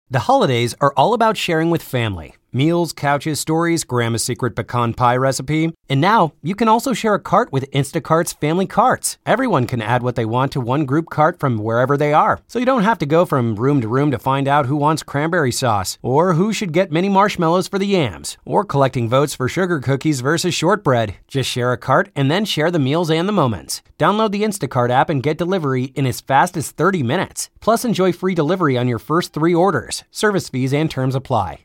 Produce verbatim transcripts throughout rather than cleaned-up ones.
The holidays are all about sharing with family. Meals, couches, stories, Grandma's secret pecan pie recipe. And now, you can also share a cart with Instacart's Family Carts. Everyone can add what they want to one group cart from wherever they are. So you don't have to go from room to room to find out who wants cranberry sauce, or who should get mini marshmallows for the yams, or collecting votes for sugar cookies versus shortbread. Just share a cart and then share the meals and the moments. Download the Instacart app and get delivery in as fast as thirty minutes. Plus, enjoy free delivery on your first three orders. Service fees and terms apply.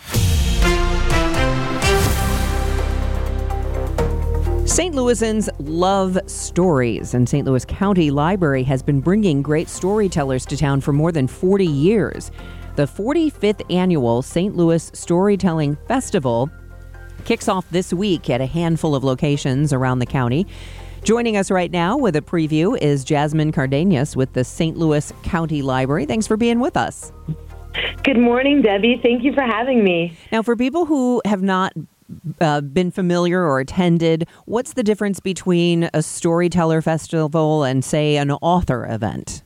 Saint Louisans love stories, and Saint Louis County Library has been bringing great storytellers to town for more than forty years. The forty-fifth annual Saint Louis Storytelling Festival kicks off this week at a handful of locations around the county. Joining us right now with a preview is Jasmine Cardenas with the Saint Louis County Library. Thanks for being with us. Good morning, Debbie. Thank you for having me. Now, for people who have not uh, been familiar or attended, what's the difference between a storyteller festival and, say, an author event?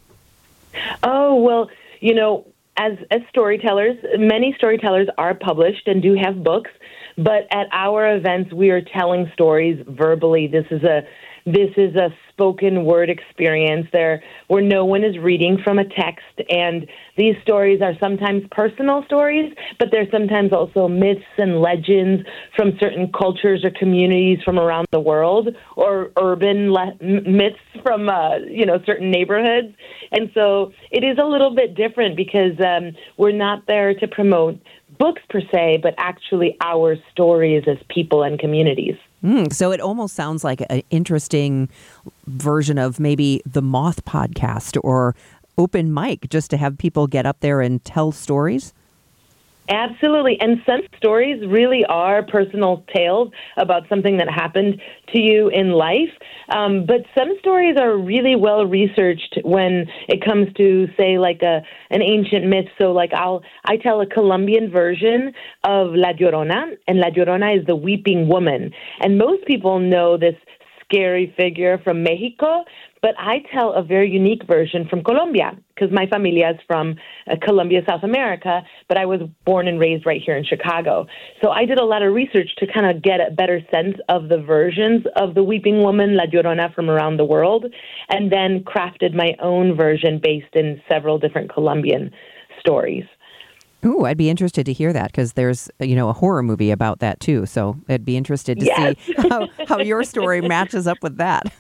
Oh, well, you know, as, as storytellers, many storytellers are published and do have books, but at our events, we are telling stories verbally. This is a This is a spoken word experience there where no one is reading from a text, and these stories are sometimes personal stories, but they're sometimes also myths and legends from certain cultures or communities from around the world, or urban le- myths from uh, you know certain neighborhoods. And so it is a little bit different because um, we're not there to promote books per se, but actually our stories as people and communities. Mm, so it almost sounds like an interesting version of maybe the Moth podcast or open mic, just to have people get up there and tell stories. Absolutely. And some stories really are personal tales about something that happened to you in life. Um, but some stories are really well researched when it comes to, say, like a an ancient myth. So like I'll I tell a Colombian version of La Llorona, and La Llorona is the weeping woman. And most people know this scary figure from Mexico, but I tell a very unique version from Colombia because my familia is from uh, Colombia, South America, but I was born and raised right here in Chicago. So I did a lot of research to kind of get a better sense of the versions of the weeping woman, La Llorona, from around the world, and then crafted my own version based in several different Colombian stories. Ooh, I'd be interested to hear that because there's, you know, a horror movie about that too. So I'd be interested to yes. see how, how your story matches up with that.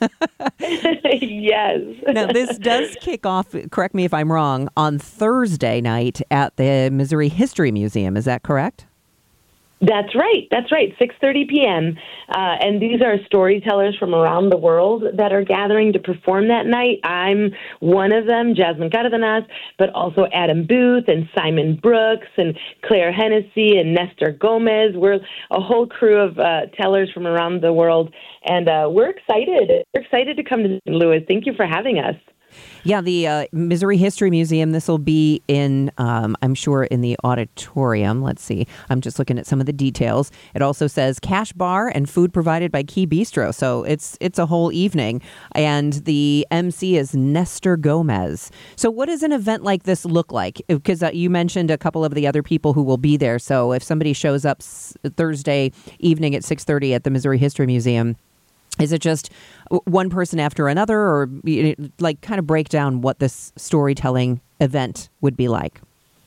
Yes. Now, this does kick off, correct me if I'm wrong, on Thursday night at the Missouri History Museum. Is that correct? That's right. That's right. six thirty p.m. Uh, and these are storytellers from around the world that are gathering to perform that night. I'm one of them, Jasmine Cardenas, but also Adam Booth and Simon Brooks and Claire Hennessy and Nestor Gomez. We're a whole crew of uh, tellers from around the world, and uh, we're excited. We're excited to come to Saint Louis. Thank you for having us. Yeah, the uh, Missouri History Museum, this will be in, um, I'm sure, in the auditorium. Let's see. I'm just looking at some of the details. It also says cash bar and food provided by Key Bistro. So it's it's a whole evening. And the M C is Nestor Gomez. So what does an event like this look like? Because uh, you mentioned a couple of the other people who will be there. So if somebody shows up s- Thursday evening at six thirty at the Missouri History Museum, is it just one person after another, or like kind of break down what this storytelling event would be like?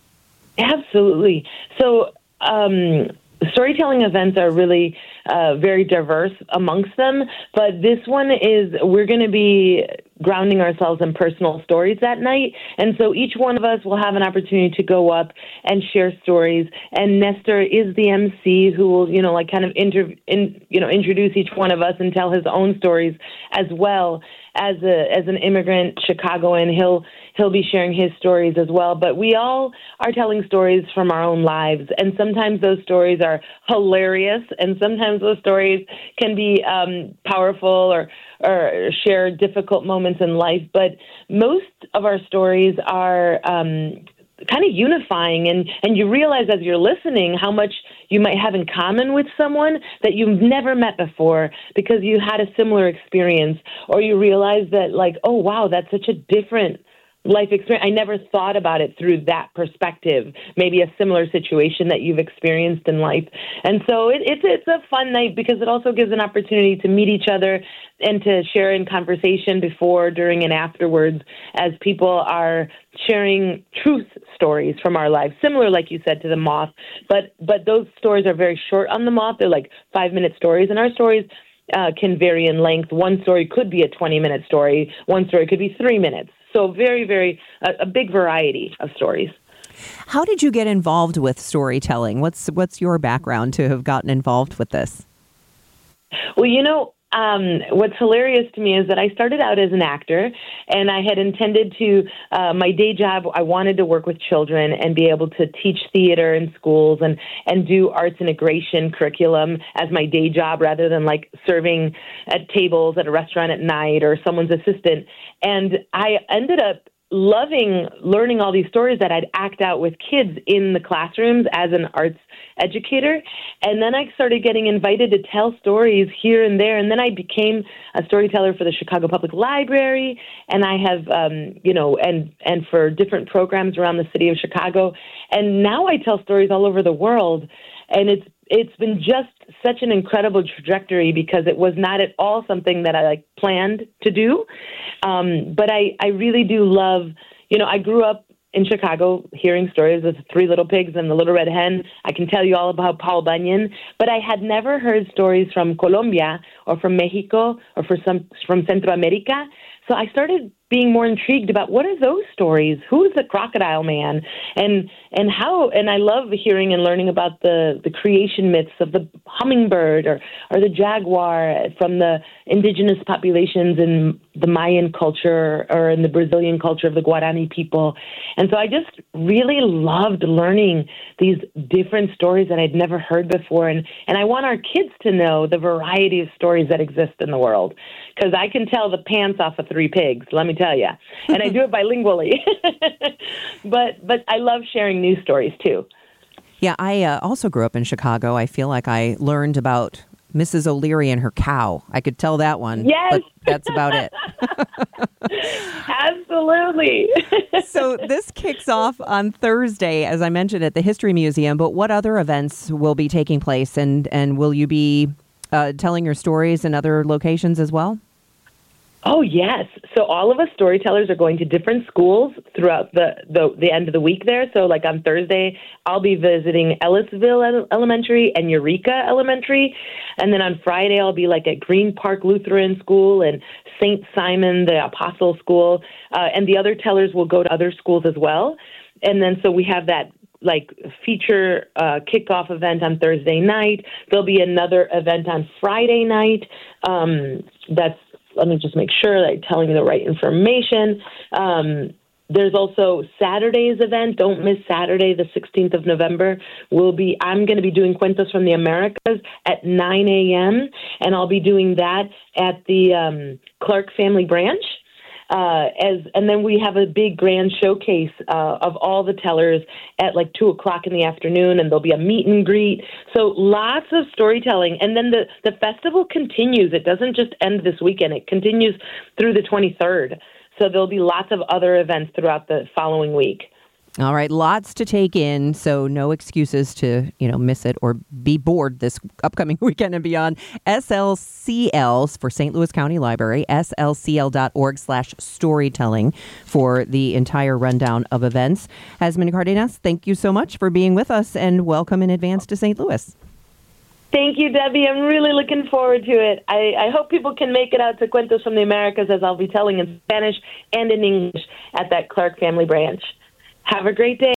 Absolutely. So um, storytelling events are really uh, very diverse amongst them, but this one is, we're going to be grounding ourselves in personal stories that night. And so each one of us will have an opportunity to go up and share stories. And Nestor is the M C who will, you know, like kind of inter- in, you know, introduce each one of us and tell his own stories as well. As a as an immigrant Chicagoan, he'll he'll be sharing his stories as well. But we all are telling stories from our own lives, and sometimes those stories are hilarious, and sometimes those stories can be um, powerful or or share difficult moments in life. But most of our stories are um, kind of unifying, and, and you realize as you're listening how much you might have in common with someone that you've never met before because you had a similar experience, or you realize that, like, oh, wow, that's such a different life experience. I never thought about it through that perspective, maybe a similar situation that you've experienced in life. And so it, it's it's a fun night because it also gives an opportunity to meet each other and to share in conversation before, during, and afterwards as people are sharing truth stories from our lives, similar, like you said, to The Moth. But, but those stories are very short on The Moth. They're like five-minute stories, and our stories uh, can vary in length. One story could be a twenty-minute story. One story could be three minutes. So very, very, a, a big variety of stories. How did you get involved with storytelling? What's what's your background to have gotten involved with this? Well, you know, um, what's hilarious to me is that I started out as an actor, and I had intended to, uh, my day job, I wanted to work with children and be able to teach theater in schools and, and do arts integration curriculum as my day job rather than like serving at tables at a restaurant at night or someone's assistant. And I ended up loving learning all these stories that I'd act out with kids in the classrooms as an arts educator. And then I started getting invited to tell stories here and there. And then I became a storyteller for the Chicago Public Library. And I have, um, you know, and, and for different programs around the city of Chicago. And now I tell stories all over the world. And it's it's been just such an incredible trajectory because it was not at all something that I like planned to do. Um, but I, I really do love, you know, I grew up in Chicago hearing stories of Three Little Pigs and the Little Red Hen. I can tell you all about Paul Bunyan, but I had never heard stories from Colombia or from Mexico or for some, from Centro America. So I started being more intrigued about what are those stories? Who's the crocodile man? And and how, and I love hearing and learning about the, the creation myths of the hummingbird or, or the jaguar from the indigenous populations in the Mayan culture or in the Brazilian culture of the Guarani people. And so I just really loved learning these different stories that I'd never heard before. And, and I want our kids to know the variety of stories that exist in the world, because I can tell the pants off of three pigs, let me tell you. And I do it bilingually. but but I love sharing news stories, too. Yeah, I uh, also grew up in Chicago. I feel like I learned about Missus O'Leary and her cow. I could tell that one. Yes. But that's about it. Absolutely. So this kicks off on Thursday, as I mentioned, at the History Museum. But what other events will be taking place? And, and will you be uh, telling your stories in other locations as well? Oh, yes. So all of us storytellers are going to different schools throughout the, the, the end of the week there. So like on Thursday, I'll be visiting Ellisville Elementary and Eureka Elementary. And then on Friday, I'll be like at Green Park Lutheran School and Saint Simon, the Apostle School. Uh, and the other tellers will go to other schools as well. And then so we have that like feature uh, kickoff event on Thursday night. There'll be another event on Friday night. Um, that's Let me just make sure that I'm telling you the right information. Um, there's also Saturday's event. Don't miss Saturday, the sixteenth of November. We'll be, I'm going to be doing Cuentos from the Americas at nine a.m., and I'll be doing that at the um, Clark Family Branch. Uh, as and then we have a big grand showcase uh, of all the tellers at like two o'clock in the afternoon, and there'll be a meet and greet. So lots of storytelling, and then the the festival continues. It doesn't just end this weekend; it continues through the twenty-third. So there'll be lots of other events throughout the following week. All right, lots to take in, so no excuses to, you know, miss it or be bored this upcoming weekend and beyond. S L C L for Saint Louis County Library, S L C L dot org slash storytelling for the entire rundown of events. Jasmine Cardenas, thank you so much for being with us, and welcome in advance to Saint Louis. Thank you, Debbie. I'm really looking forward to it. I, I hope people can make it out to Cuentos from the Americas, as I'll be telling in Spanish and in English at that Clark Family Branch. Have a great day.